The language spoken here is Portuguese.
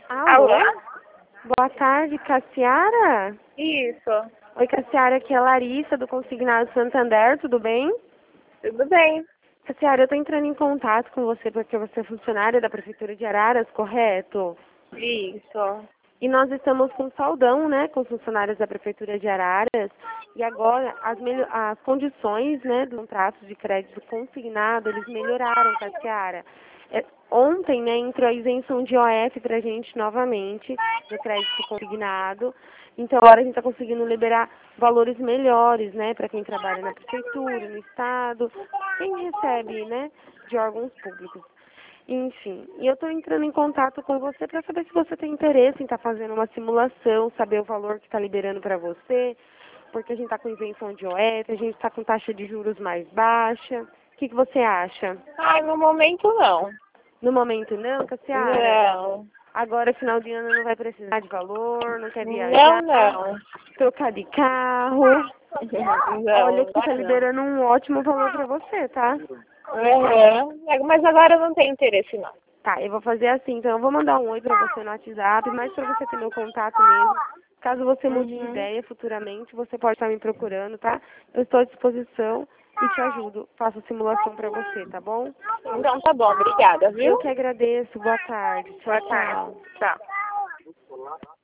Alô? Alô? Boa tarde, Cassiara? Isso. Oi, Cassiara, aqui é a Larissa do Consignado Santander, tudo bem? Tudo bem? Cassiara, eu tô entrando em contato com você porque você é funcionária da Prefeitura de Araras, correto? Isso. E nós estamos com saldão, né, com os funcionários da Prefeitura de Araras. E agora as condições, né, do contrato de crédito consignado, eles melhoraram, Cassiara. Ontem, né, entrou a isenção de OF pra gente novamente, do crédito consignado. Então agora a gente está conseguindo liberar valores melhores, né, para quem trabalha na Prefeitura, no Estado, quem recebe, né, de órgãos públicos. Enfim, e eu estou entrando em contato com você para saber se você tem interesse em estar fazendo uma simulação, saber o valor que está liberando para você, porque a gente está com isenção de OF, a gente está com taxa de juros mais baixa. O que você acha? Ai, no momento não. No momento não, Cassiara? Não. Agora, final de ano, não vai precisar de valor, não quer Não, viajar, não. trocar de carro. Olha Não, que está não. liberando um ótimo valor para você, tá? Uhum. Mas agora eu não tenho interesse, não. Tá, eu vou fazer assim, então eu vou mandar um oi pra você no WhatsApp, mas pra você ter meu contato mesmo. Caso você mude de Uhum. ideia futuramente, você pode estar me procurando, tá? Eu estou à disposição e te ajudo. Faço simulação pra você, tá bom? Então tá bom, obrigada, Eu viu? que agradeço. Boa tarde. Tchau, Boa tarde. tchau. Tchau.